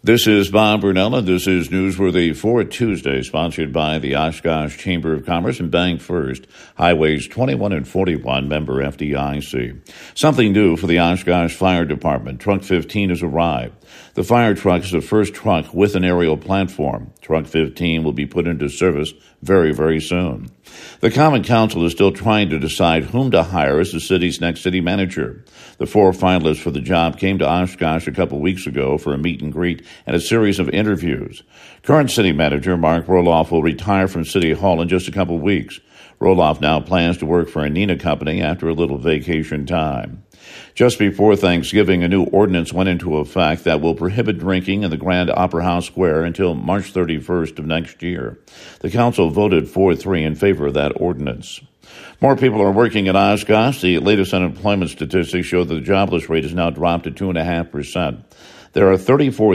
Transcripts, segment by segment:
This is Bob Burnell, and this is Newsworthy for Tuesday, sponsored by the Oshkosh Chamber of Commerce and Bank First, Highways 21 and 41, member FDIC. Something new for the Oshkosh Fire Department. Truck 15 has arrived. The fire truck is the first truck with an aerial platform. Truck 15 will be put into service very, very soon. The Common Council is still trying to decide whom to hire as the city's next city manager. The 4 finalists for the job came to Oshkosh a couple weeks ago for a meet and greet and a series of interviews. Current city manager Mark Roloff will retire from City Hall in just a couple weeks. Roloff now plans to work for a Neenah company after a little vacation time. Just before Thanksgiving, a new ordinance went into effect that will prohibit drinking in the Grand Opera House Square until March 31st of next year. The council voted 4-3 in favor of that ordinance. More people are working in Oshkosh. The latest unemployment statistics show that the jobless rate has now dropped to 2.5%. There are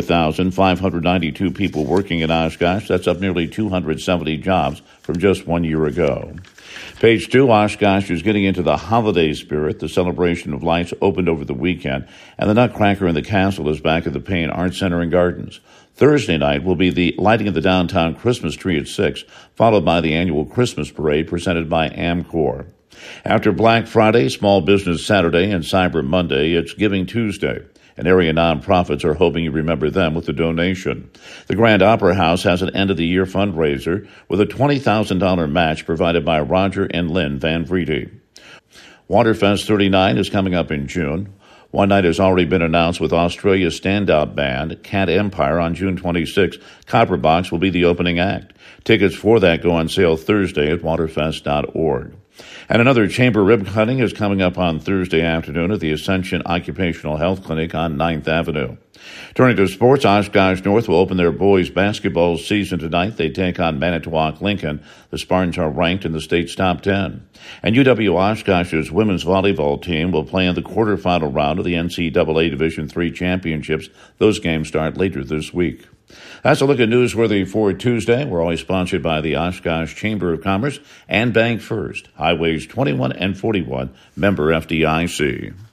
34,592 people working in Oshkosh. That's up nearly 270 jobs from just 1 year ago. Page 2, Oshkosh is getting into the holiday spirit. The celebration of lights opened over the weekend, and the Nutcracker in the Castle is back at the Payne Arts Center in Gardens. Thursday night will be the lighting of the downtown Christmas tree at 6, followed by the annual Christmas parade presented by Amcor. After Black Friday, Small Business Saturday, and Cyber Monday, it's Giving Tuesday. And area nonprofits are hoping you remember them with a donation. The Grand Opera House has an end-of-the-year fundraiser with a $20,000 match provided by Roger and Lynn Van Vriede. Waterfest 39 is coming up in June. One night has already been announced with Australia's standout band, Cat Empire, on June 26. Copperbox will be the opening act. Tickets for that go on sale Thursday at waterfest.org. And another chamber rib cutting is coming up on Thursday afternoon at the Ascension Occupational Health Clinic on 9th Avenue. Turning to sports, Oshkosh North will open their boys basketball season tonight. They take on Manitowoc Lincoln. The Spartans are ranked in the state's top 10. And UW Oshkosh's women's volleyball team will play in the quarterfinal round of the NCAA Division III championships. Those games start later this week. That's a look at Newsworthy for Tuesday. We're always sponsored by the Oshkosh Chamber of Commerce and Bank First, Highways 21 and 41, member FDIC.